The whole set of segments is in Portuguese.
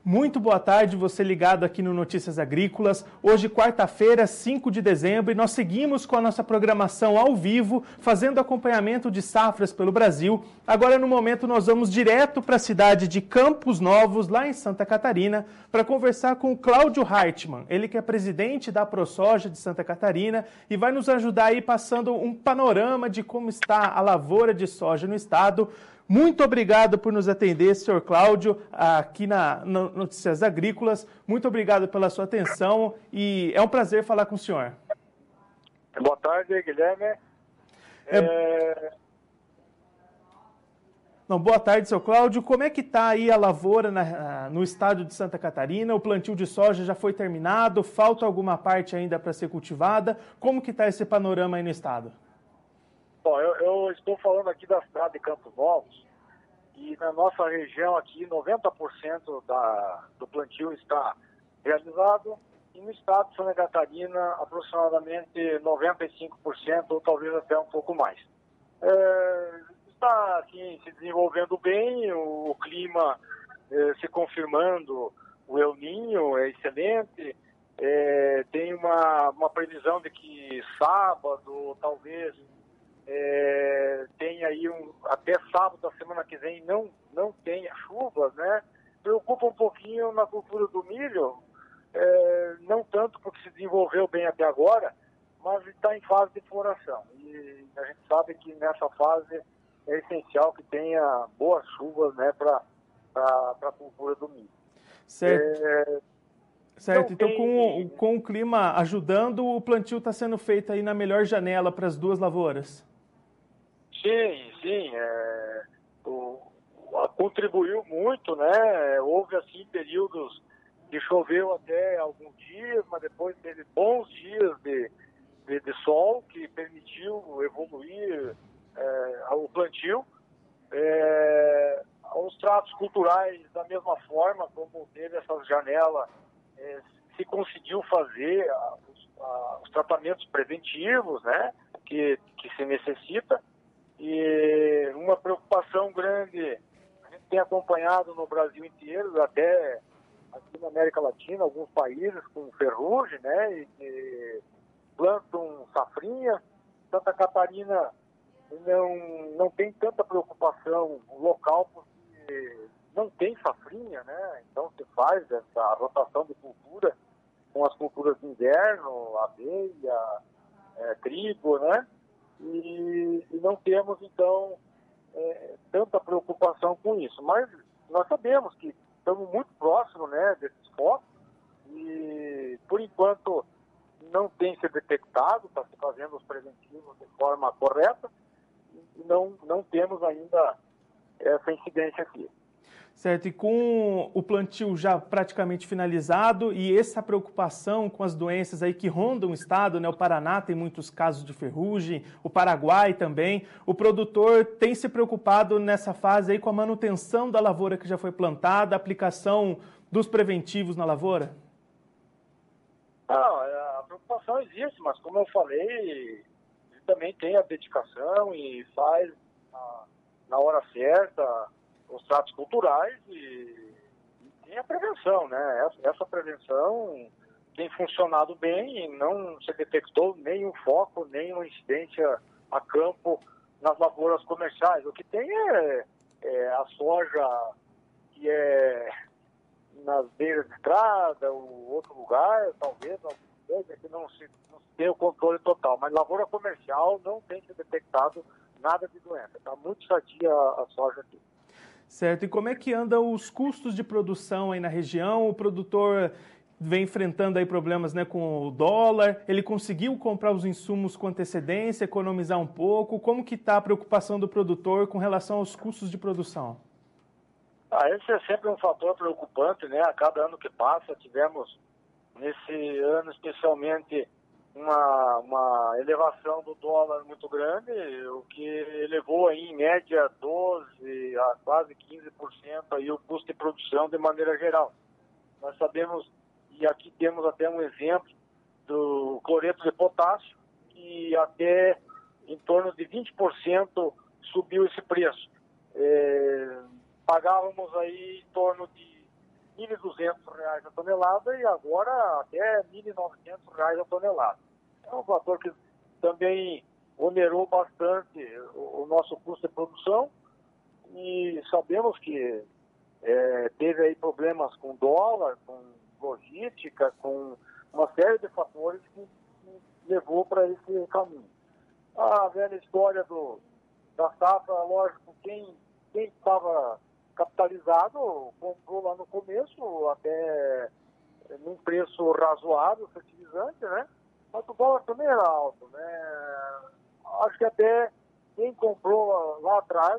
Muito boa tarde, você ligado aqui no Notícias Agrícolas. Hoje, quarta-feira, 5 de dezembro, e nós seguimos com a nossa programação ao vivo, fazendo acompanhamento de safras pelo Brasil. Agora, no momento, nós vamos direto para a cidade de Campos Novos, lá em Santa Catarina, para conversar com o Cláudio Hartmann, ele que é presidente da ProSoja de Santa Catarina e vai nos ajudar aí passando um panorama de como está a lavoura de soja no estado. Muito obrigado por nos atender, senhor Cláudio, aqui na Notícias Agrícolas. Muito obrigado pela sua atenção e é um prazer falar com o senhor. Boa tarde, Guilherme. Boa tarde, senhor Cláudio. Como é que está aí a lavoura no estado de Santa Catarina? O plantio de soja já foi terminado? Falta alguma parte ainda para ser cultivada? Como que está esse panorama aí no estado? Bom, eu estou falando aqui da cidade de Campos Novos e na nossa região aqui 90% do plantio está realizado e no estado de Santa Catarina aproximadamente 95% ou talvez até um pouco mais. Está assim, se desenvolvendo bem, o clima se confirmando, o El Niño é excelente, tem uma previsão de que sábado talvez tem aí até sábado da semana que vem não tenha chuvas, né? Preocupa um pouquinho na cultura do milho, não tanto porque se desenvolveu bem até agora, mas está em fase de floração. E a gente sabe que nessa fase é essencial que tenha boas chuvas, né, para a cultura do milho. Certo. Certo, então com o clima ajudando, o plantio está sendo feito aí na melhor janela para as duas lavouras. Sim, contribuiu muito, né? Houve assim períodos que choveu até alguns dias, mas depois teve bons dias de sol que permitiu evoluir o plantio. Os tratos culturais, da mesma forma, como teve essa janela, se conseguiu fazer os tratamentos preventivos, né, que se necessita. E uma preocupação grande, a gente tem acompanhado no Brasil inteiro, até aqui na América Latina, alguns países com ferrugem, né, e plantam safrinha. Santa Catarina não tem tanta preocupação local porque não tem safrinha, né? Então se faz essa rotação de cultura com as culturas de inverno, aveia, trigo, né? E não temos então tanta preocupação com isso. Mas nós sabemos que estamos muito próximos, né, desses focos e por enquanto não tem se detectado, está se fazendo os preventivos de forma correta e não temos ainda essa incidência aqui. Certo, e com o plantio já praticamente finalizado e essa preocupação com as doenças aí que rondam o estado, né? O Paraná tem muitos casos de ferrugem, o Paraguai também. O produtor tem se preocupado nessa fase aí com a manutenção da lavoura que já foi plantada, a aplicação dos preventivos na lavoura? A preocupação existe, mas como eu falei, ele também tem a dedicação e faz na hora certa os tratos culturais e tem a prevenção, né? Essa prevenção tem funcionado bem e não se detectou nenhum foco, nenhuma incidência a campo nas lavouras comerciais. O que tem é a soja que é nas beiras de estrada, ou outro lugar, talvez, que não se tem o controle total. Mas lavoura comercial não tem se detectado nada de doença. Está muito sadia a soja aqui. Certo, e como é que andam os custos de produção aí na região? O produtor vem enfrentando aí problemas, né, com o dólar, ele conseguiu comprar os insumos com antecedência, economizar um pouco? Como que está a preocupação do produtor com relação aos custos de produção? Esse é sempre um fator preocupante, né? A cada ano que passa, tivemos nesse ano especialmente uma elevação do dólar muito grande, o que elevou aí, em média 12% a quase 15% aí o custo de produção de maneira geral. Nós sabemos, e aqui temos até um exemplo do cloreto de potássio, que até em torno de 20% subiu esse preço. Pagávamos aí em torno de R$ 1.200 a tonelada e agora até R$ 1.900 a tonelada. É um fator que também onerou bastante o nosso custo de produção e sabemos que teve aí problemas com dólar, com logística, com uma série de fatores que levou para esse caminho. A velha história da safra, lógico, quem estava capitalizado comprou lá no começo, até num preço razoável, fertilizante, né? Mas o dólar também era alto, né? Acho que até quem comprou lá atrás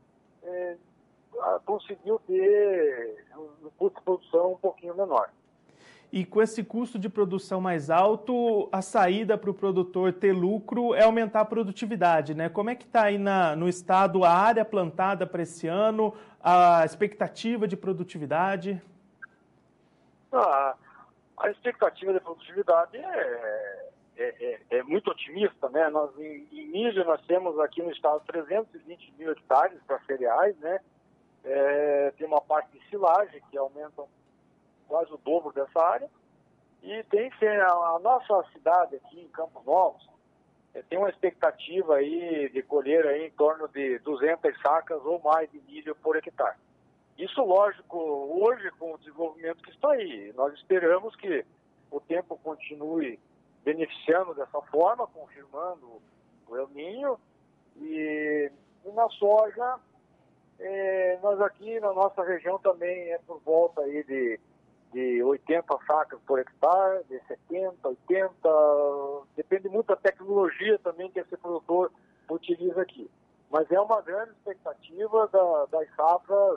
conseguiu ter um custo de produção um pouquinho menor. E com esse custo de produção mais alto, a saída para o produtor ter lucro é aumentar a produtividade, né? Como é que está aí no estado a área plantada para esse ano, a expectativa de produtividade? A expectativa de produtividade é muito otimista, né? Nós, em milho, nós temos aqui no estado 320 mil hectares para cereais, né? Tem uma parte de silagem que aumenta quase o dobro dessa área, e tem a nossa cidade aqui em Campos Novos tem uma expectativa aí de colher aí em torno de 200 sacas ou mais de milho por hectare. Isso, lógico, hoje com o desenvolvimento que está aí, nós esperamos que o tempo continue beneficiando dessa forma, confirmando o El Niño, e na soja, nós aqui na nossa região também por volta aí de 80 sacas por hectare, de 70, 80, depende muito da tecnologia também que esse produtor utiliza aqui. Mas é uma grande expectativa das safras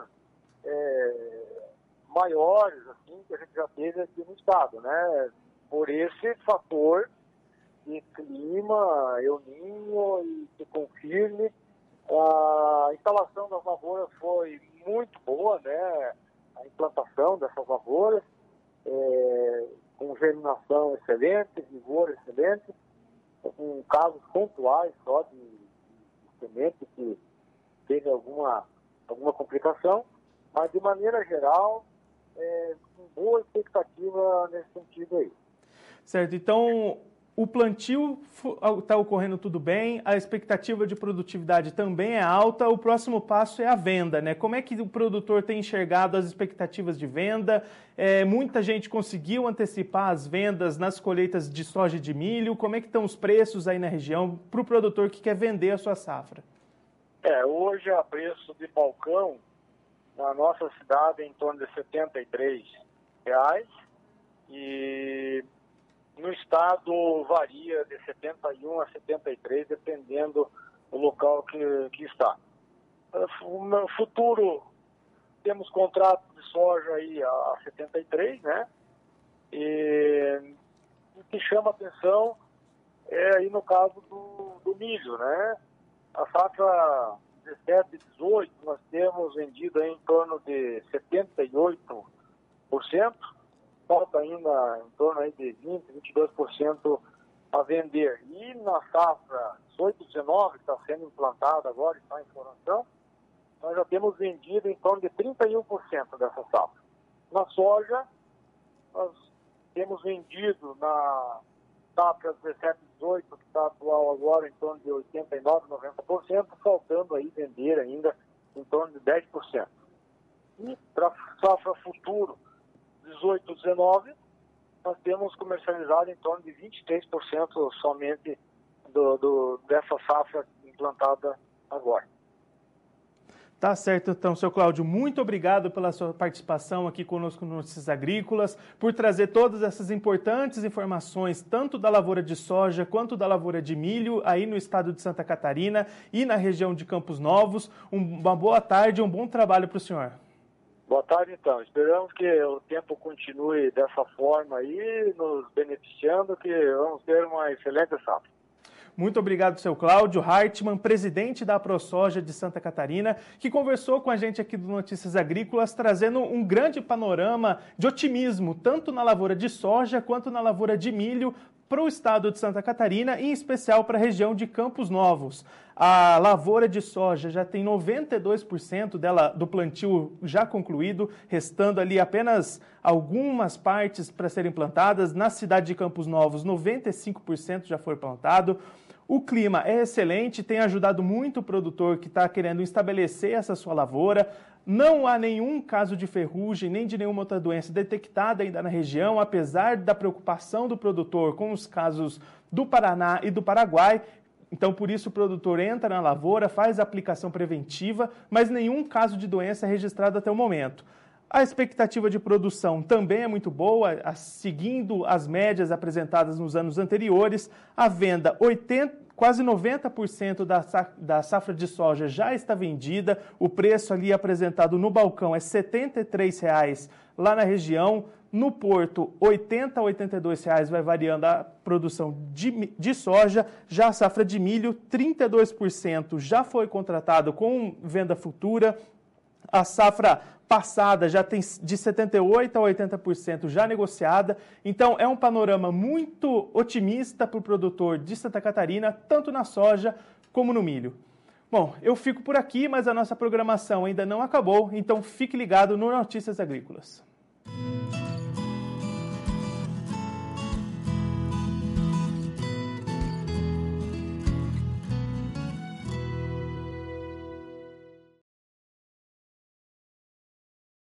maiores, assim, que a gente já teve aqui no estado, né? Por esse fator de clima, El Niño, e que confirme. A instalação das lavouras foi muito boa, né? A implantação dessas lavouras, com germinação excelente, vigor excelente, com casos pontuais só de semente que teve alguma complicação, mas de maneira geral, com boa expectativa nesse sentido aí. Certo, então o plantio está ocorrendo tudo bem, a expectativa de produtividade também é alta, o próximo passo é a venda, né? Como é que o produtor tem enxergado as expectativas de venda? Muita gente conseguiu antecipar as vendas nas colheitas de soja e de milho, como é que estão os preços aí na região para o produtor que quer vender a sua safra? Hoje a preço de balcão na nossa cidade é em torno de R$ 73, e no estado varia de 71 a 73, dependendo do local que está. No futuro, temos contratos de soja aí a 73, né? E o que chama atenção é aí no caso do milho, né? A safra 17 e 18, nós temos vendido aí em torno de 78%, falta ainda em torno aí de 20%, 22% a vender. E na safra 18 e 19, que está sendo implantada agora, está em floração, nós já temos vendido em torno de 31% dessa safra. Na soja, nós temos vendido na safra 17 e 18, que está atual agora, em torno de 89%, 90%, faltando aí vender ainda em torno de 10%. E para safra futuro, 18, 19, nós temos comercializado em torno de 23% somente dessa safra implantada agora. Tá certo, então, seu Cláudio, muito obrigado pela sua participação aqui conosco no Notícias Agrícolas, por trazer todas essas importantes informações, tanto da lavoura de soja quanto da lavoura de milho, aí no estado de Santa Catarina e na região de Campos Novos. Uma boa tarde e um bom trabalho para o senhor. Boa tarde, então. Esperamos que o tempo continue dessa forma aí, nos beneficiando, que vamos ter uma excelente safra. Muito obrigado, seu Cláudio Hartmann, presidente da ProSoja de Santa Catarina, que conversou com a gente aqui do Notícias Agrícolas, trazendo um grande panorama de otimismo, tanto na lavoura de soja quanto na lavoura de milho, para o estado de Santa Catarina e em especial para a região de Campos Novos. A lavoura de soja já tem 92% dela, do plantio já concluído, restando ali apenas algumas partes para serem plantadas. Na cidade de Campos Novos, 95% já foi plantado. O clima é excelente, tem ajudado muito o produtor que está querendo estabelecer essa sua lavoura. Não há nenhum caso de ferrugem, nem de nenhuma outra doença detectada ainda na região, apesar da preocupação do produtor com os casos do Paraná e do Paraguai. Então, por isso, o produtor entra na lavoura, faz a aplicação preventiva, mas nenhum caso de doença é registrado até o momento. A expectativa de produção também é muito boa, seguindo as médias apresentadas nos anos anteriores. A venda, quase 90% da safra de soja já está vendida. O preço ali apresentado no balcão é R$ 73,00 lá na região. No porto, R$ 80 a R$ 82,00 vai variando a produção de soja. Já a safra de milho, 32% já foi contratado com venda futura. A safra passada já tem de 78% a 80% já negociada. Então, é um panorama muito otimista para o produtor de Santa Catarina, tanto na soja como no milho. Bom, eu fico por aqui, mas a nossa programação ainda não acabou, então fique ligado no Notícias Agrícolas.